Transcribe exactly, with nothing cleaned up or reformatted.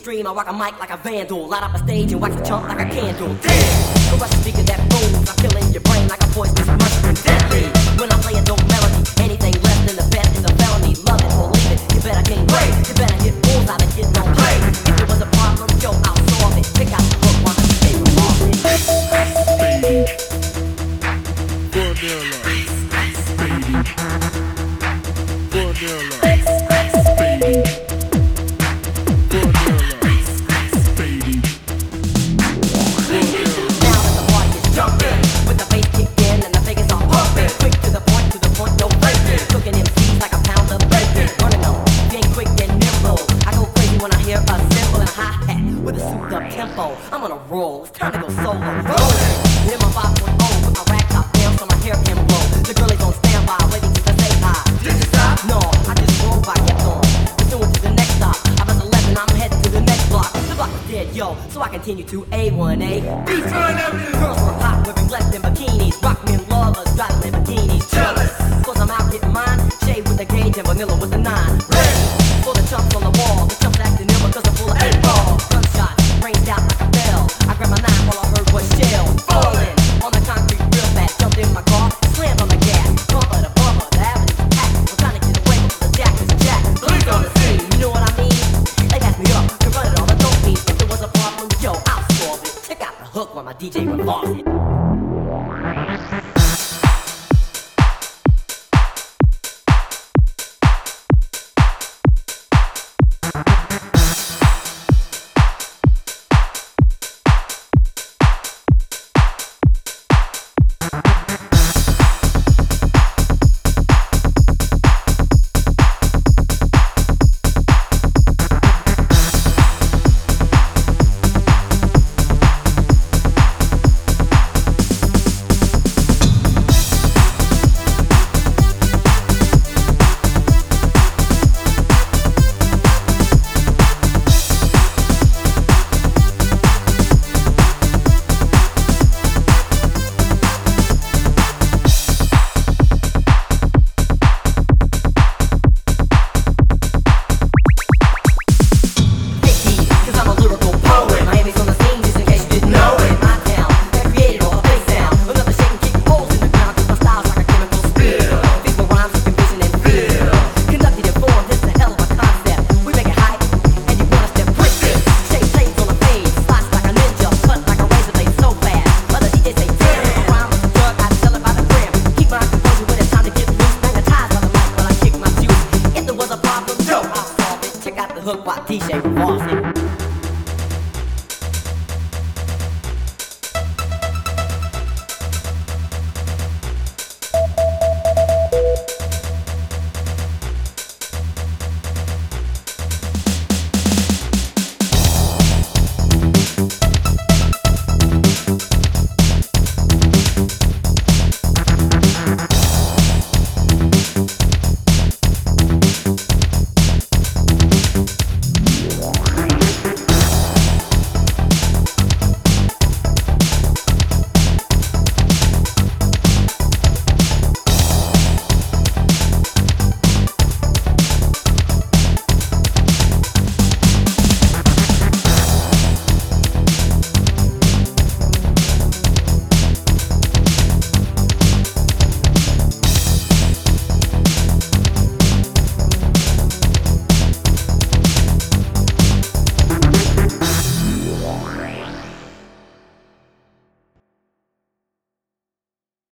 extreme, I rock a mic like a vandal. Light up a stage and wax a chump like a candle. Damn! Go rush a speaker that moves. I'm killing your brain like a poisonous mushroom. Deadly! When I play a dope melody, anything less than the best is a felony. Love it or leave it, you better gain weight. You better hit bulls out and get no play. If it was a problem, yo, I'll solve it. Pick out the hook while I stay off it. Baby. Vanilla. Baby. Vanilla. Baby. I'm on a roll, it's time to go solo. Rolling! Hit my five point oh with my rag top down so my hair can blow. The girl is on standby, waiting to say hi. Did you stop? No, I just drove by, kept on. Pursuing to the next stop. I was eleven, I'm heading to the next block. The block is dead, yo, so I continue to A one A. Beachfront Avenue! Girls were hot, wearing less than bikinis. Rock men lovers, driving Lamborghinis. Jealous! Cause I'm out getting mine. Shade with the gauge and vanilla with the nine. Ready! For the chumps on the wall. The chumps acting ill because I'm full of eight ball. Gunshots, rained out like a bell. I grabbed my knife, all I heard was shells falling on the concrete real fast. Jumped in my car, slammed on the gas. Bumper to bumper, the avenue's packed. I'm trying to get away from the jack is jack. Police on the scene, you know what I mean? They passed me up, confronted all the dope fiends. If there was a problem, yo, I'll solve it. Check out the hook while my D J revolves it. Hook while D J revolves it.